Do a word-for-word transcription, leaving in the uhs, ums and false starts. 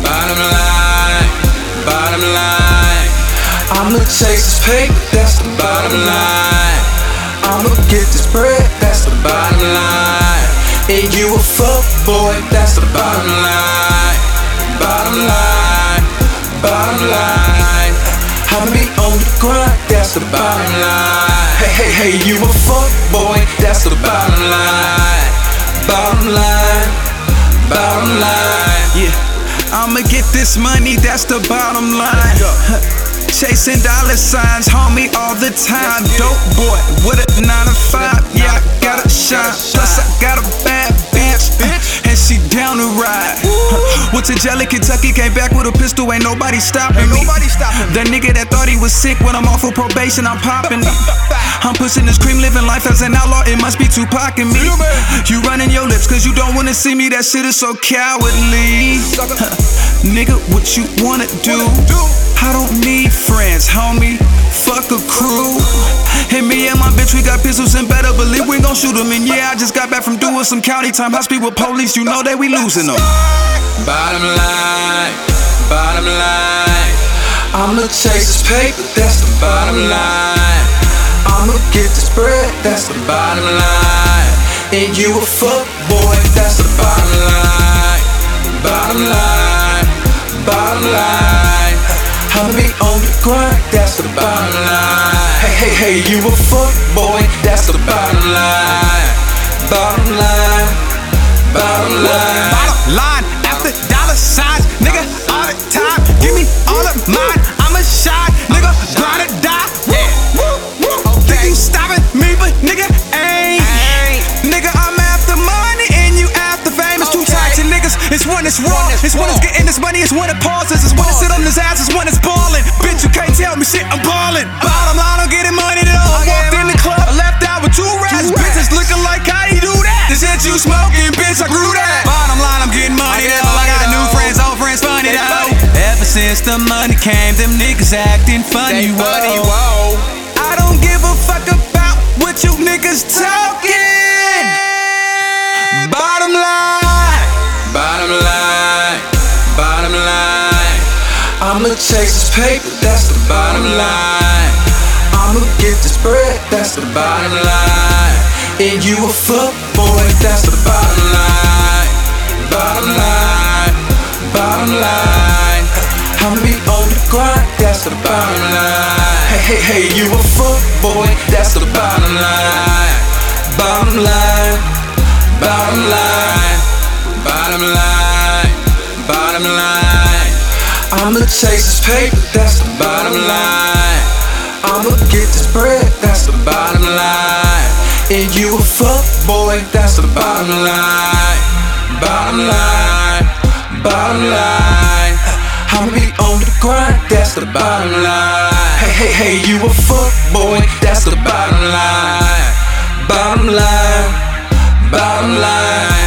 Bottom line, bottom line. I'ma chase this paper, that's the bottom line. I'ma get this bread, that's the bottom line. And you a fuck boy, that's the bottom line. Bottom line, bottom line. I'ma be on the grind, that's the bottom line. Hey, hey, hey, you a fuck boy, that's the bottom line. Bottom line, bottom line. Yeah, I'ma get this money, that's the bottom line. Chasing dollar signs, homie, all the time. Dope boy with a nine to five, yeah, I gotta shine. Plus I got a bad bitch, and she down to ride. Went to Jelly, Kentucky, came back with a pistol, ain't nobody stopping me. That nigga that thought he was sick, when I'm off of probation, I'm popping it. I'm pushing this cream, living life as an outlaw, it must be Tupac and me. You running your lips cause you don't wanna see me, that shit is so cowardly. Nigga, what you wanna do? I don't need friends, homie, fuck a crew. And me and my bitch, we got pistols and better believe we gon' shoot them. And yeah, I just got back from doing some county time, high speed with police, you know that we losing them. Bottom line, bottom line. I'ma chase this paper, that's the bottom line. I'ma get this bread, that's the bottom line. And you a fuck boy, that's the bottom line. Bottom line, bottom line. I'ma be on the grind, that's the bottom line. Hey, hey, hey, you a fuck boy, that's the bottom line. Bottom line, bottom line. Bottom line, after dollar signs, nigga, all the time. Give me all of mine, I'ma shine, nigga, grind or die. Yeah. Think you stopping me, but nigga ain't. Nigga, I'm after money and you after fame. It's two types of niggas. It's one that's raw, it's one that's getting this money, it's one that pauses, it's one that sit on his ass, it's one that's balling. Bitch, you can't tell me shit, I'm balling. Bottom line, I'm getting money though. I walked in the club, I left out with two rats. Bitches looking like how you do that. This shit you smoking, bitch, I grew that. Bottom line, I'm getting money though. I got new friends, old friends, funny though. Ever since the money came, them niggas acting funny, whoa. I don't give a fuck about what you niggas talking. Bottom line, bottom line, bottom line. I'ma chase this paper, that's the bottom line. I'ma get this bread, that's the bottom line. And you a fuck boy, that's the bottom line. Bottom line, bottom line. I'ma be on the grind, that's the bottom line. Hey, hey, hey, you a fuck boy, that's the bottom line. Bottom line, bottom line, bottom line, bottom line. I'ma chase this paper, that's the bottom line. I'ma get this bread, that's the bottom line. And you a fuck boy, that's the bottom line. Bottom line, bottom line. I'ma be on the grind, that's the bottom line. Hey, hey, hey, you a fuck boy, that's the bottom line. Bottom line, bottom line.